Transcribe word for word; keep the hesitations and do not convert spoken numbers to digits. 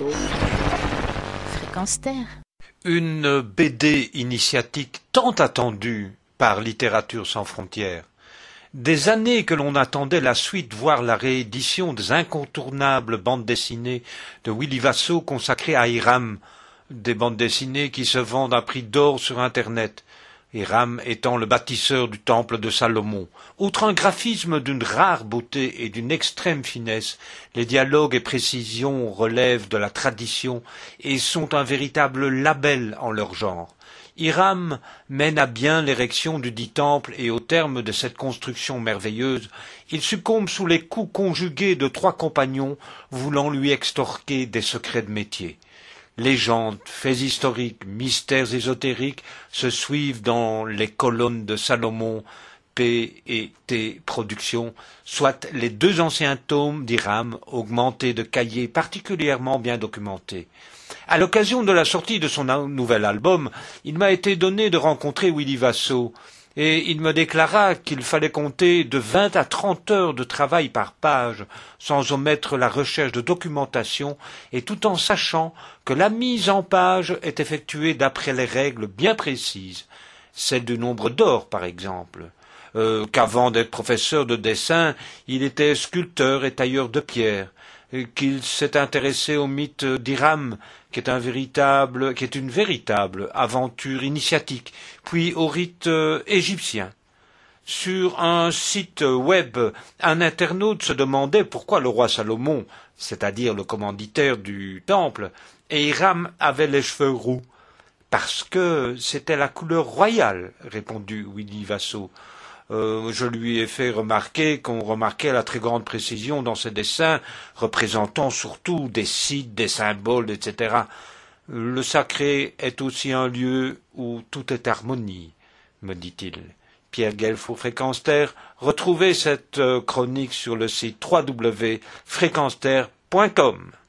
Fréquence Terre. Une B D initiatique tant attendue par Littérature sans frontières. Des années que l'on attendait la suite, voire la réédition des incontournables bandes dessinées de Willy Vasso consacrées à Hiram, des bandes dessinées qui se vendent à prix d'or sur Internet. Hiram étant le bâtisseur du temple de Salomon. Outre un graphisme d'une rare beauté et d'une extrême finesse, les dialogues et précisions relèvent de la tradition et sont un véritable label en leur genre. Hiram mène à bien l'érection du dit temple et au terme de cette construction merveilleuse, il succombe sous les coups conjugués de trois compagnons voulant lui extorquer des secrets de métier. Légendes, faits historiques, mystères ésotériques se suivent dans les colonnes de Salomon, P et T Productions, soit les deux anciens tomes d'Hiram, augmentés de cahiers particulièrement bien documentés. À l'occasion de la sortie de son nouvel album, il m'a été donné de rencontrer Willy Vasso, et il me déclara qu'il fallait compter de vingt à trente heures de travail par page, sans omettre la recherche de documentation, et tout en sachant que la mise en page est effectuée d'après les règles bien précises, celle du nombre d'or par exemple, euh, qu'avant d'être professeur de dessin, il était sculpteur et tailleur de pierre, qu'il s'est intéressé au mythe d'Hiram, qui est un véritable, qui est une véritable aventure initiatique, puis au rite euh, égyptien. Sur un site web, un internaute se demandait pourquoi le roi Salomon, c'est-à-dire le commanditaire du temple, et Hiram avaient les cheveux roux. Parce que c'était la couleur royale, répondit Willy Vasso. Euh, je lui ai fait remarquer qu'on remarquait la très grande précision dans ses dessins, représentant surtout des sites, des symboles, et cetera. Le sacré est aussi un lieu où tout est harmonie, me dit-il. Pierre Guelf pour Fréquence Terre. Retrouvez cette chronique sur le site w w w point fréquence terre point com.